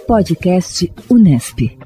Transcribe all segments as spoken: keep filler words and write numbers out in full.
Podcast Unesp.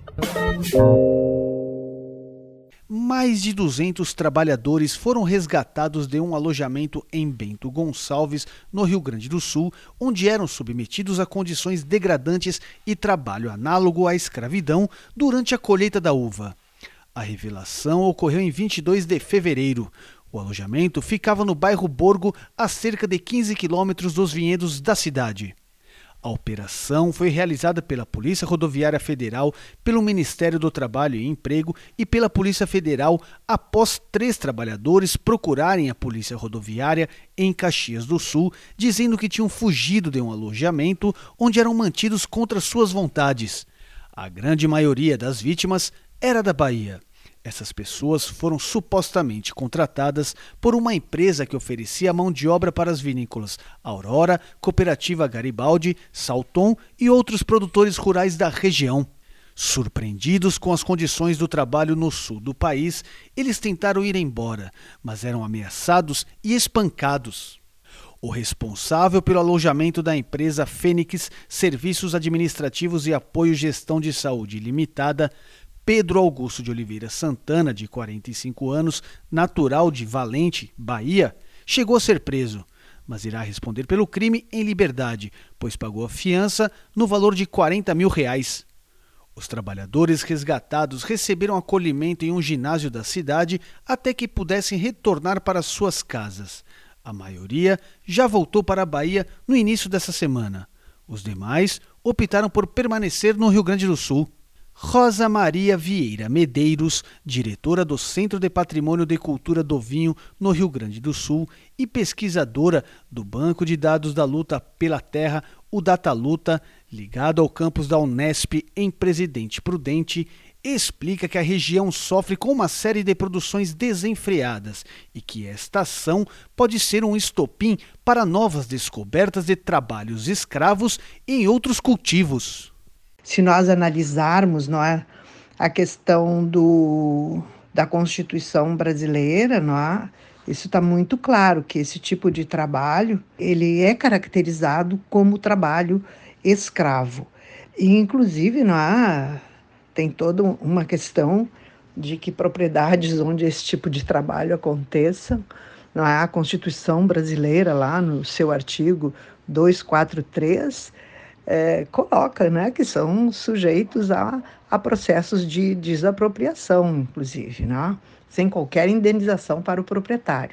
Mais de duzentos trabalhadores foram resgatados de um alojamento em Bento Gonçalves, no Rio Grande do Sul, onde eram submetidos a condições degradantes e trabalho análogo à escravidão durante a colheita da uva. A revelação ocorreu em vinte e dois de fevereiro. O alojamento ficava no bairro Borgo, a cerca de quinze quilômetros dos vinhedos da cidade. A operação foi realizada pela Polícia Rodoviária Federal, pelo Ministério do Trabalho e Emprego e pela Polícia Federal após três trabalhadores procurarem a Polícia Rodoviária em Caxias do Sul, dizendo que tinham fugido de um alojamento onde eram mantidos contra suas vontades. A grande maioria das vítimas era da Bahia. Essas pessoas foram supostamente contratadas por uma empresa que oferecia mão de obra para as vinícolas Aurora, Cooperativa Garibaldi, Salton e outros produtores rurais da região. Surpreendidos com as condições do trabalho no sul do país, eles tentaram ir embora, mas eram ameaçados e espancados. O responsável pelo alojamento da empresa Fênix Serviços Administrativos e Apoio Gestão de Saúde Limitada, Pedro Augusto de Oliveira Santana, de quarenta e cinco anos, natural de Valente, Bahia, chegou a ser preso, mas irá responder pelo crime em liberdade, pois pagou a fiança no valor de quarenta mil reais. Os trabalhadores resgatados receberam acolhimento em um ginásio da cidade até que pudessem retornar para suas casas. A maioria já voltou para a Bahia no início dessa semana. Os demais optaram por permanecer no Rio Grande do Sul. Rosa Maria Vieira Medeiros, diretora do Centro de Patrimônio de Cultura do Vinho no Rio Grande do Sul e pesquisadora do Banco de Dados da Luta pela Terra, o Dataluta, ligado ao campus da Unesp em Presidente Prudente, explica que a região sofre com uma série de produções desenfreadas e que esta ação pode ser um estopim para novas descobertas de trabalhos escravos em outros cultivos. Se nós analisarmos, não é, a questão do, da Constituição brasileira, não é, isso está muito claro que esse tipo de trabalho ele é caracterizado como trabalho escravo. E, inclusive, não é, tem toda uma questão de que propriedades onde esse tipo de trabalho aconteça, não é, a Constituição brasileira, lá no seu artigo duzentos e quarenta e três, É, coloca, né, que são sujeitos a, a processos de desapropriação, inclusive, né, sem qualquer indenização para o proprietário.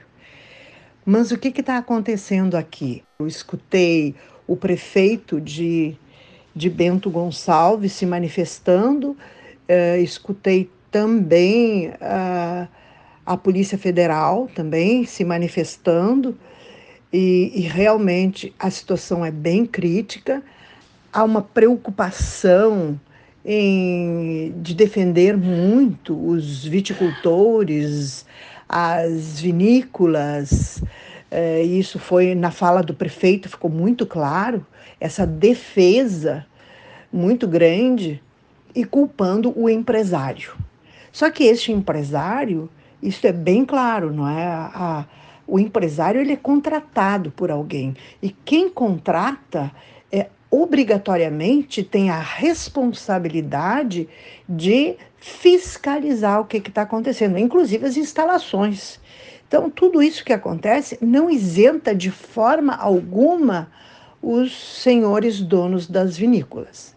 Mas o que está acontecendo aqui? Eu escutei o prefeito de, de Bento Gonçalves se manifestando, é, escutei também a, a Polícia Federal também se manifestando, e, e realmente a situação é bem crítica. Há uma preocupação em, de defender muito os viticultores, as vinícolas. É, isso foi na fala do prefeito, ficou muito claro, essa defesa muito grande e culpando o empresário. Só que este empresário, isso é bem claro, não é? A, o empresário ele é contratado por alguém e quem contrata é obrigatoriamente tem a responsabilidade de fiscalizar o que está acontecendo, inclusive as instalações. Então, tudo isso que acontece não isenta de forma alguma os senhores donos das vinícolas.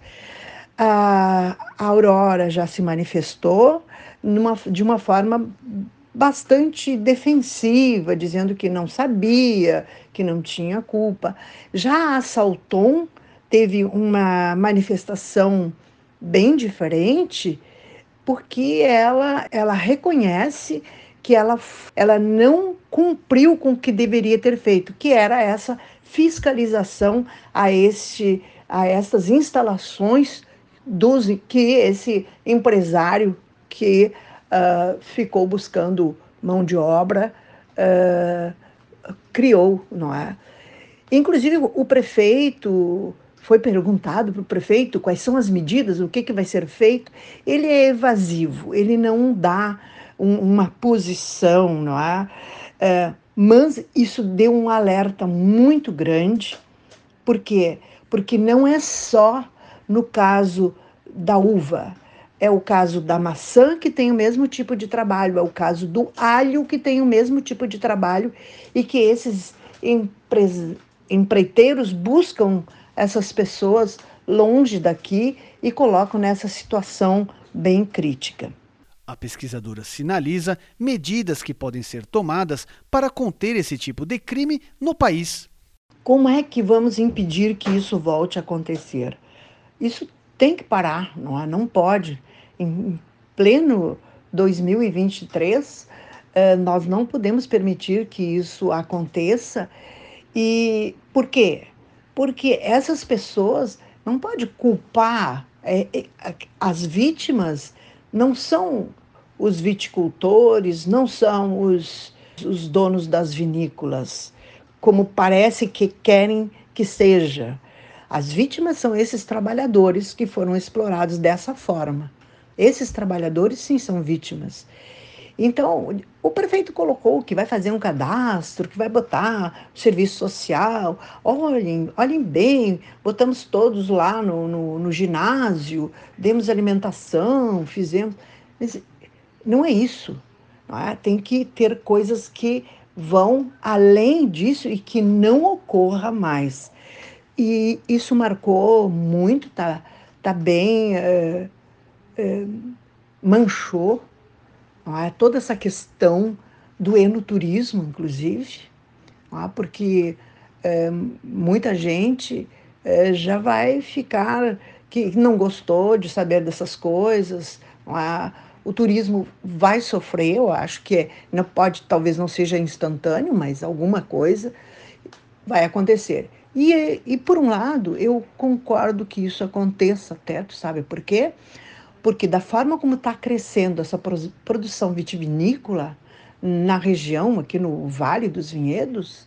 A Aurora já se manifestou numa, de uma forma bastante defensiva, dizendo que não sabia, que não tinha culpa. Já a Salton teve uma manifestação bem diferente, porque ela, ela reconhece que ela, ela não cumpriu com o que deveria ter feito, que era essa fiscalização a, este, a essas instalações dos, que esse empresário que uh, ficou buscando mão de obra uh, criou, não é? Inclusive, o prefeito... Foi perguntado para o prefeito quais são as medidas, o que, que vai ser feito. Ele é evasivo, ele não dá um, uma posição, não é? é? Mas isso deu um alerta muito grande. Por quê? Porque não é só no caso da uva, é o caso da maçã, que tem o mesmo tipo de trabalho, é o caso do alho, que tem o mesmo tipo de trabalho, e que esses empre... empreiteiros buscam essas pessoas longe daqui e colocam nessa situação bem crítica. A pesquisadora sinaliza medidas que podem ser tomadas para conter esse tipo de crime no país. Como é que vamos impedir que isso volte a acontecer? Isso tem que parar, não é? Não pode. Em pleno dois mil e vinte e três, nós não podemos permitir que isso aconteça. E por quê? Porque essas pessoas não podem culpar, é, as vítimas não são os viticultores, não são os, os donos das vinícolas, como parece que querem que seja. As vítimas são esses trabalhadores que foram explorados dessa forma. Esses trabalhadores, sim, são vítimas. Então, o prefeito colocou que vai fazer um cadastro, que vai botar serviço social. Olhem, olhem bem, botamos todos lá no, no, no ginásio, demos alimentação, fizemos... Mas não é isso. Não é? Tem que ter coisas que vão além disso e que não ocorra mais. E isso marcou muito, tá, tá bem, é, é, manchou, não é? Toda essa questão do enoturismo, inclusive, não é? Porque é, muita gente é, já vai ficar, que não gostou de saber dessas coisas, não é? O turismo vai sofrer, eu acho que não pode, talvez não seja instantâneo, mas alguma coisa vai acontecer. E, e, por um lado, eu concordo que isso aconteça até, tu sabe por quê? Porque da forma como está crescendo essa produção vitivinícola na região, aqui no Vale dos Vinhedos,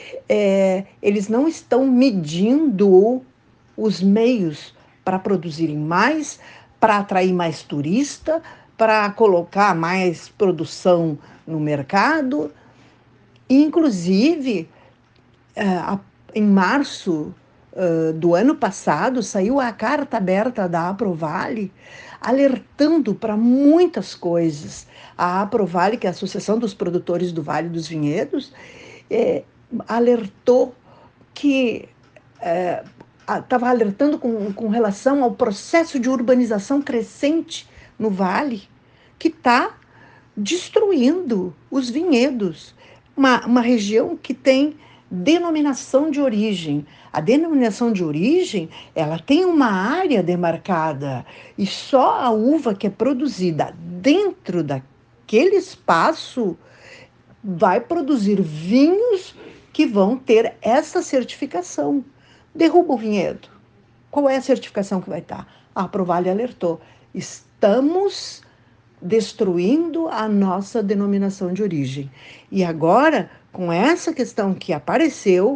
é, eles não estão medindo os meios para produzirem mais, para atrair mais turista, para colocar mais produção no mercado. E, inclusive, a em março uh, do ano passado, saiu a carta aberta da Aprovale, alertando para muitas coisas. A Aprovale, que é a Associação dos Produtores do Vale dos Vinhedos, eh, alertou que estava eh, alertando com, com relação ao processo de urbanização crescente no Vale, que está destruindo os vinhedos. Uma, uma região que tem denominação de origem. A denominação de origem, ela tem uma área demarcada e só a uva que é produzida dentro daquele espaço vai produzir vinhos que vão ter essa certificação. Derruba o vinhedo. Qual é a certificação que vai estar? A Aprovale alertou. Estamos destruindo a nossa denominação de origem. E agora, com essa questão que apareceu,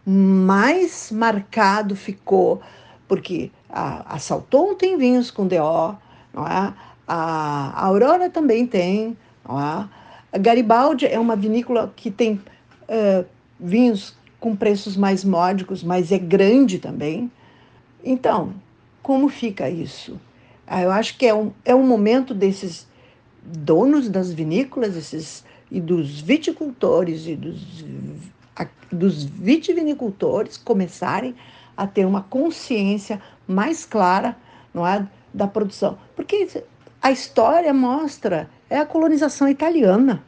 mais marcado ficou, porque a, a Salton tem vinhos com D O, não é? A, a Aurora também tem, não é? A Garibaldi é uma vinícola que tem uh, vinhos com preços mais módicos, mas é grande também. Então, como fica isso? Eu acho que é um, é um momento desses donos das vinícolas, esses, e dos viticultores e dos, a, dos vitivinicultores começarem a ter uma consciência mais clara, não é, da produção. Porque a história mostra, é a colonização italiana.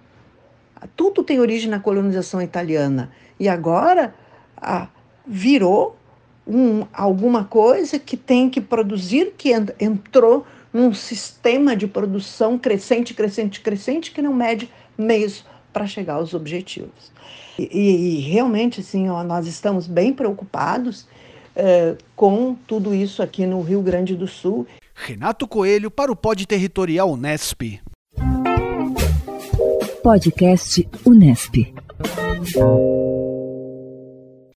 Tudo tem origem na colonização italiana. E agora ah, virou um, alguma coisa que tem que produzir, que entrou num sistema de produção crescente, crescente, crescente, que não mede meios para chegar aos objetivos. E, e realmente, assim, ó, nós estamos bem preocupados eh, com tudo isso aqui no Rio Grande do Sul. Renato Coelho para o Pod Territorial Unesp. Podcast Unesp.